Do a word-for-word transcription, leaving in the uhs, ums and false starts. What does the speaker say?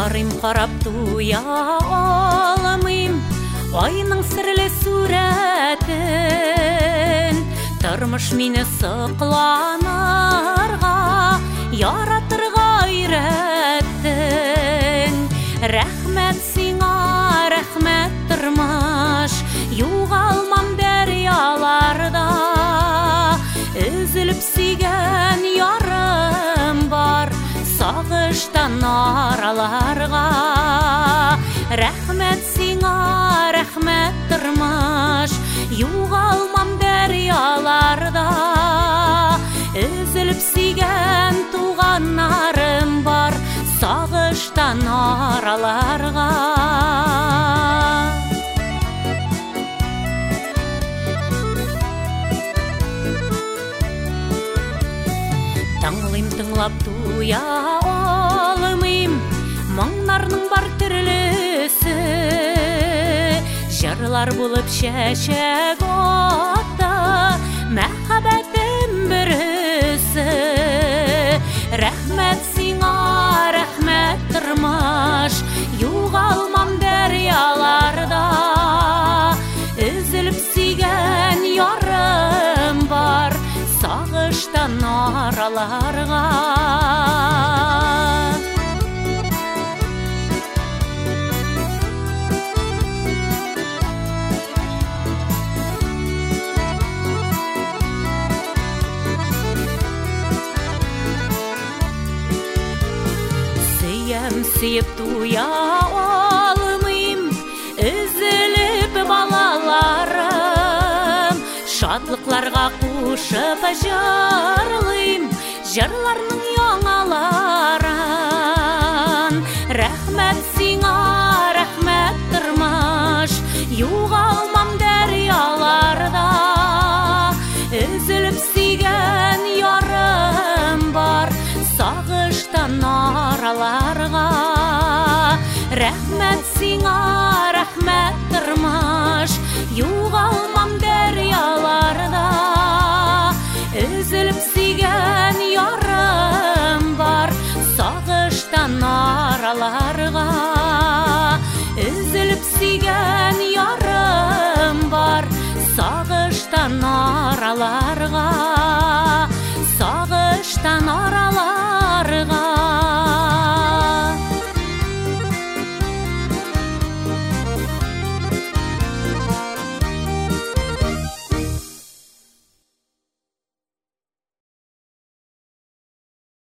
Барым қарап туя алмайым, айның сірлі суретін. Тұрмыш мені сықланарға, яратырға үйреттің. Рәхмәт сиңа, рәхмәт тұрмыш, юғалмам дәряларда. Үзіліп сүйген ярым бар, сағыштан араларға. Рәхмәт сиңа, рәхмәт тұрмыш, юғалмам дәряларда. Үзіліп сүйген туғанарым бар, сағыштан араларға. Таңлайым тыңлап туя алмайым, мұңнарның бар түрлісі. Жырлар болып шәшек отты, мәхәббәтім бірісі. Рәхмәт сиңа, рәхмәт тұрмыш, юғалмам дәряларда. Үзіліп сүйген ярым бар, сағыштан араларға. Сүйем сүйіп туя алмайым, үзіліп балаларым. Шатлықларға қушып жырлайым, жырларның яң